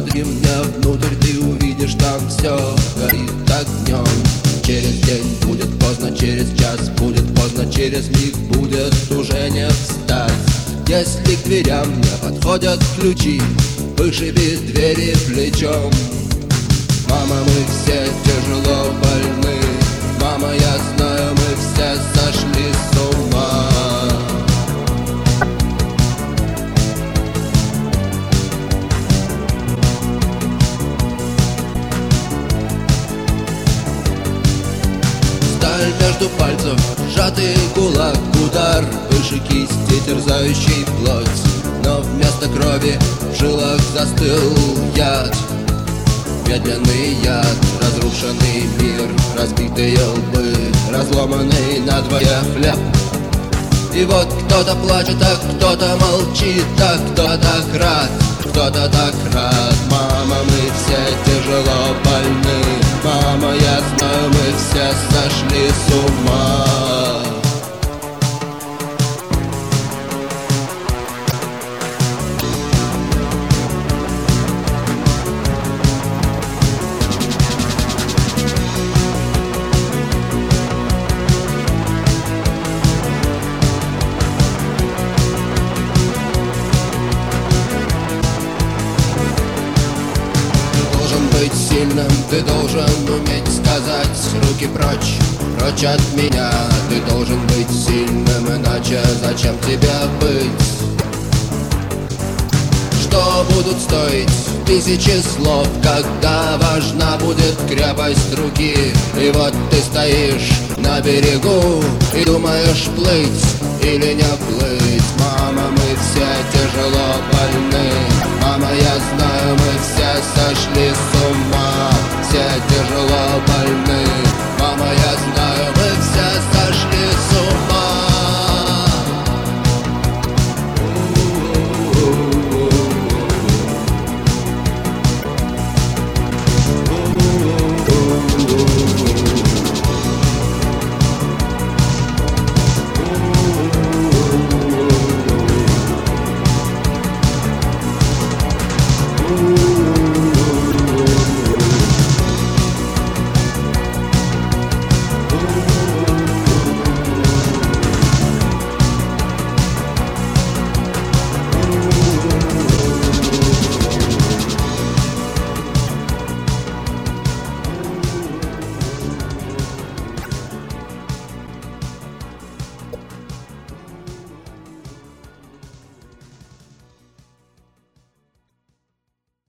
Посмотри мне внутрь, ты увидишь, там все горит огнем. Через день будет поздно, через час будет поздно, через миг будет уже не встать. Если к дверям не подходят ключи, вышиби двери плечом. Мама, мы все тяжело больны, мама, я знаю, мы все сошли с ума. Сталь между пальцев, сжатый кулак, удар выше кисти, терзающий плоть. Но вместо крови в жилах застыл яд, медленный яд, разрушенный мир, разбитые лбы, разломанный надвое хлеб. И вот кто-то плачет, а кто-то молчит, а кто-то так рад, кто-то так рад. Мама, мы все тяжело больны, мама, я знаю, мы все сошли с ума. Быть сильным, ты должен уметь сказать: руки прочь, прочь от меня. Ты должен быть сильным, иначе зачем тебе быть? Что будут стоить тысячи слов, когда важна будет крепость руки? И вот ты стоишь на берегу и думаешь, плыть или не плыть. Мама, мы все тяжело больны, мама, я знаю, мы